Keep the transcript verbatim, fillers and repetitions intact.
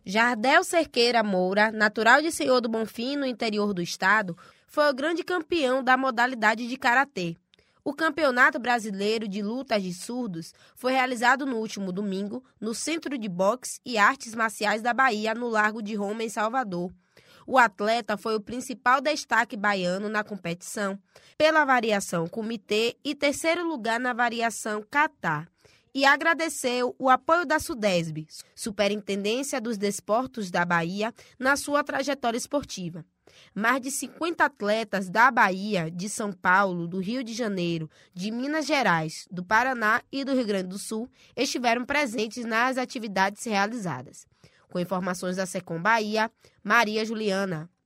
Jardel Cerqueira Moura, natural de Senhor do Bonfim, no interior do estado, foi o grande campeão da modalidade de karatê. O Campeonato Brasileiro de Lutas de Surdos foi realizado no último domingo no Centro de Boxe e Artes Marciais da Bahia, no Largo de Roma, em Salvador. O atleta foi o principal destaque baiano na competição, pela variação comitê e terceiro lugar na variação kata, e agradeceu o apoio da SUDESB, Superintendência dos Desportos da Bahia, na sua trajetória esportiva. Mais de cinquenta atletas da Bahia, de São Paulo, do Rio de Janeiro, de Minas Gerais, do Paraná e do Rio Grande do Sul estiveram presentes nas atividades realizadas. Com informações da Secom Bahia, Maria Juliana.